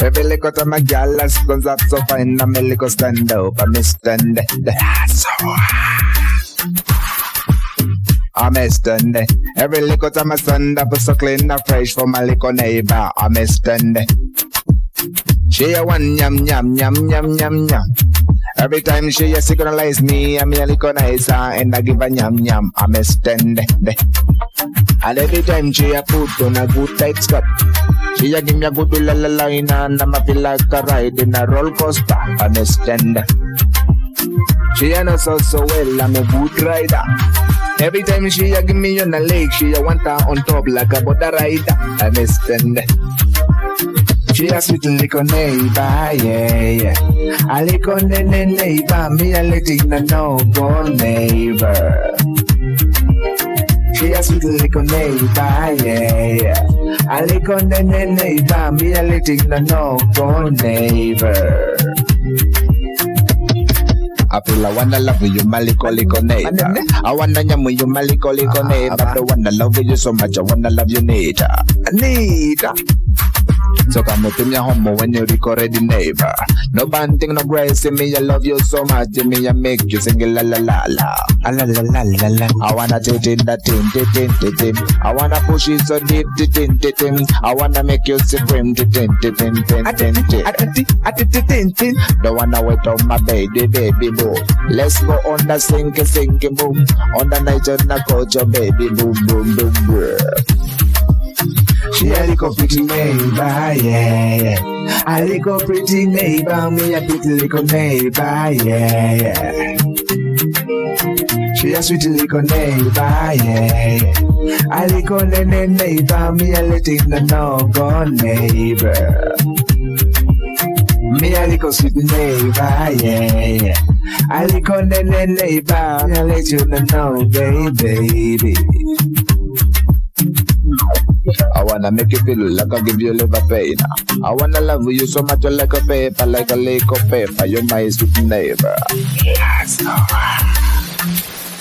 Every little time my gal has guns up so fine, I'm a little stand up, I'm a stand. I'm a stand. Every little time I stand up so clean and fresh for my little neighbor, I'm a stand. She a one yum yum yum yum yum yum. Every time she a synchronize me, I'm a little nicer and I give a yum yum, I'm a stand. And every time she a put on a good tight skirt, she a give me a good la la line and I'm a feel like a ride in a roller coaster, I'm a stand. She a knows so well, I'm a good rider. Every time she a give me on a leg, she a want her on top like a butter rider, I'm a stand. She a sweet little neighbor, yeah. A little neighbor, me a letting the no go neighbor. She a sweet little neighbor, yeah. A little neighbor, me a letting the no go neighbor. I feel I wanna love you, my little neighbor. I wanna yum you, my little neighbor. I don't wanna love you so much, I wanna love you, Nita. Nita. So come to me home when you record the neighbor. No banting, no grace, me I love you so much, me I make you sing la la la la. La la la la la. I wanna tin that tin. I wanna push it so deep, tin. I wanna make you scream, tin. Don't wanna wait on my baby boom. Let's go on the sinking boom. On the night on the coach, baby boom boom boom boom. She a little pretty neighbor, yeah. A little pretty neighbor, me a pretty little neighbor, yeah. She a sweet little neighbor, yeah. A little neighbor, me a letting the no-go neighbor. Me a little sweet neighbor, yeah. A little neighbor, me a let you know, baby. I wanna make you feel like I give you liver pain. I wanna love you so much like a paper, like a lake of paper. You're my sweet neighbor. Yes, alright.